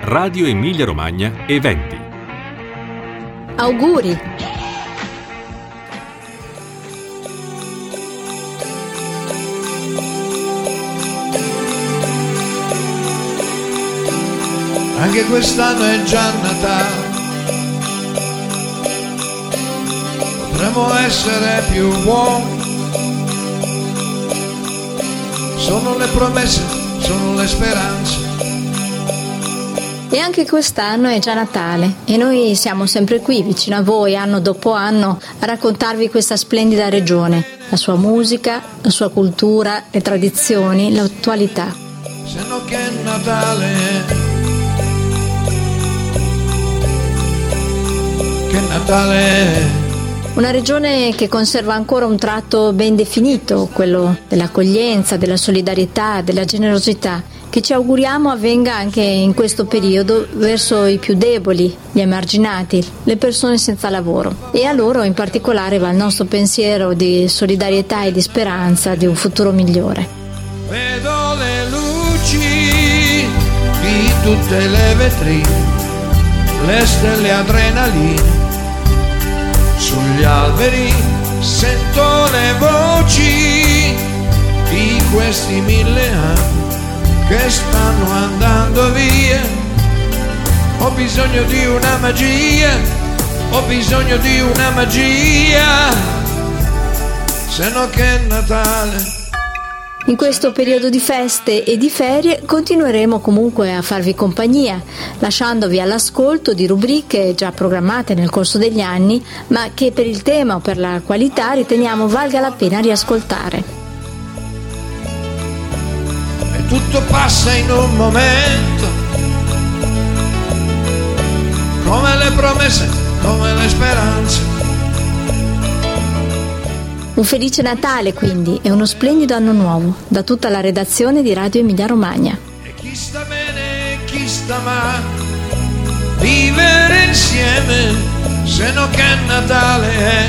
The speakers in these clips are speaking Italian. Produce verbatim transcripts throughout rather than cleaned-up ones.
Radio Emilia Romagna Eventi. Auguri! Anche quest'anno è già Natale, potremmo essere più buoni. Sono le promesse, sono le speranze. E anche quest'anno è già Natale e noi siamo sempre qui vicino a voi anno dopo anno a raccontarvi questa splendida regione, la sua musica, la sua cultura, le tradizioni, l'attualità. Se no che Natale è, che Natale è. Una regione che conserva ancora un tratto ben definito, quello dell'accoglienza, della solidarietà, della generosità, che ci auguriamo avvenga anche in questo periodo verso i più deboli, gli emarginati, le persone senza lavoro. E a loro in particolare va il nostro pensiero di solidarietà e di speranza di un futuro migliore. Vedo le luci di tutte le vetrine, le stelle adrenaline sugli alberi, sento le voci di questi mille anni che stanno andando via. Ho bisogno di una magia, ho bisogno di una magia, se no che è Natale. In questo periodo di feste e di ferie continueremo comunque a farvi compagnia, lasciandovi all'ascolto di rubriche già programmate nel corso degli anni, ma che per il tema o per la qualità riteniamo valga la pena riascoltare. E tutto passa in un momento, come le promesse, come le speranze. Un felice Natale quindi e uno splendido anno nuovo da tutta la redazione di Radio Emilia Romagna. E chi sta bene e chi sta male, vivere insieme, se no che Natale è.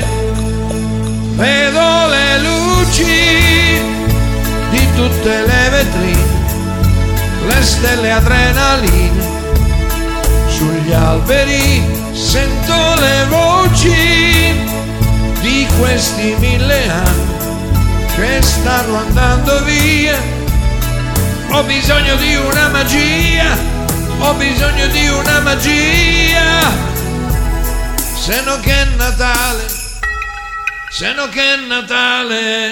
Vedo le luci di tutte le vetrine, le stelle adrenaline sugli alberi, sento le voci di questi mille anni che stanno andando via. Ho bisogno di una magia, ho bisogno di una magia, se no che è Natale, se no che è Natale,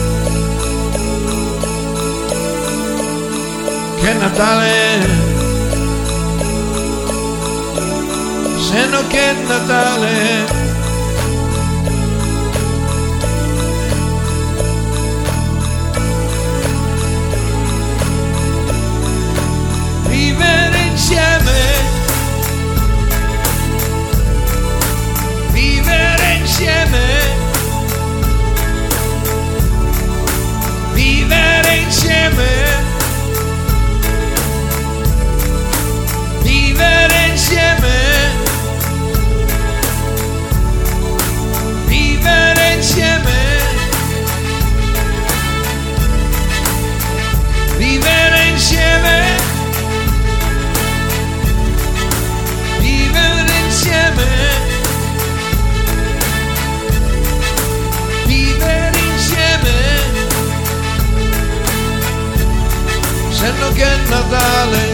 che Natale, se no che è Natale. Vivere insieme, vivere insieme, vivere insieme, vivere insieme, vivere insieme, vivere insieme. Vivere insieme, se no che è Natale.